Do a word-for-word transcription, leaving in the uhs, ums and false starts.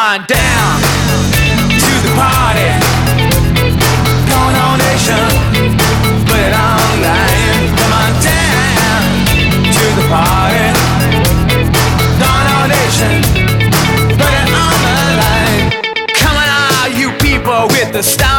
on down to the party. Going on nation, put it online. Come on down to the party. Going on nation, put it on the line. Come on, all you people with the stars.